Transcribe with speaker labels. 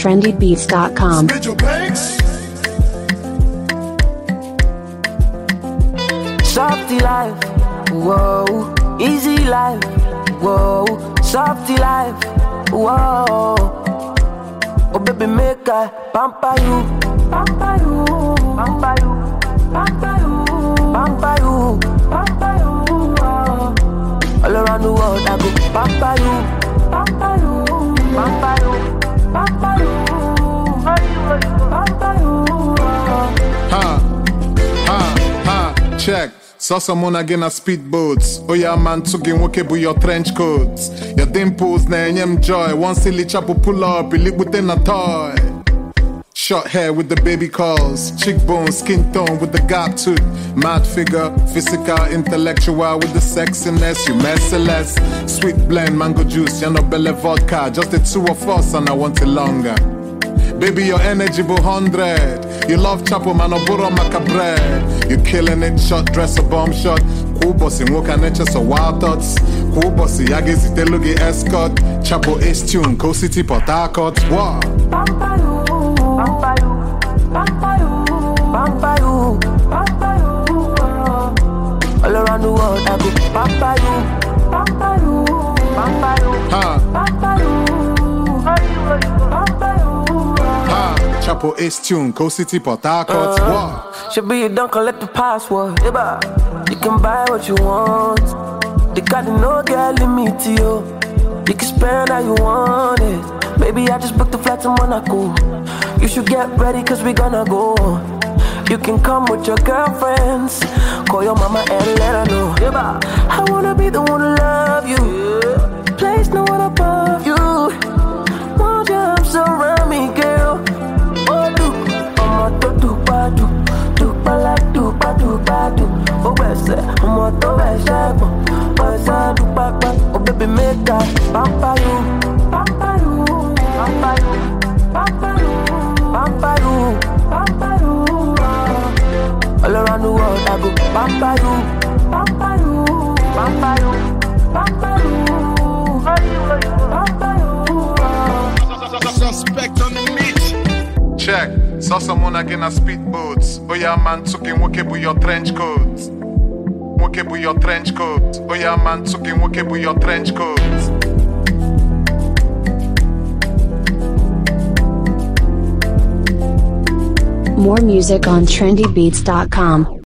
Speaker 1: trendybeats.com.
Speaker 2: Softy life, whoa, easy life, whoa, softy life, whoa. Oh baby, make I pamper you, pamper you, pamper you, pamper you, pamper you, pamper you. All around the world, I go pamper you, pamper you, pamper you, pamper you, pamper you.
Speaker 3: Check. Saw someone again at speedboats. Oh yeah, man, tugging wokebu your trench coats. Your dimples na enyem joy. One silly chapo pull up, you live within a toy. Short hair with the baby calls. Cheekbone, skin tone with the gap tooth. Mad figure, physical, intellectual with the sexiness. You merciless. Sweet blend, mango juice, Yanobele vodka. Just the two of us and I want it longer. Baby, your energy be 100. You love chapo, man, oburo macabre. You killing it, shot, dress a bomb shot. Cool bossy, woka nature, so wild thoughts. Cool bossy, yagezi, telugi escort. Chapo ace tune, Coast City, Port Harcourt. Wow.
Speaker 2: Pamper you, pamper you, pamper you, pamper you, pamper you. All around the world, I go pamper you, pamper you, pamper you, pamper you, pamper you.
Speaker 3: Chapo ace tune, Coast City, Port Harcourt. Wow.
Speaker 2: Should be you don't collect the password. You can buy what you want. They got no girl limit to you. You can spend how you want it. Baby, I just booked the flight to Monaco. You should get ready cause we gonna go. You can come with your girlfriends. Call your mama and let her know. I wanna be the one to love you. Place no one above you. Won't you arms around me, girl? Oh, do, I'm a do, like do, oh, where's it? I'm a do, where's I do, oh, baby, make that pamper you, pamper you, pamper you, pamper you, pamper you, pamper you. All around the world, I go pamper you, pamper you, pamper you, pamper you, pamper you.
Speaker 3: Suspect on the meat. Check. Saw someone again at speedboats. Oh yeah, man, tugging wokebu your trench coats. Wokebu your trench coat. Oh yeah, man, tugging wokebu your trench coats.
Speaker 1: More music on trendybeats.com.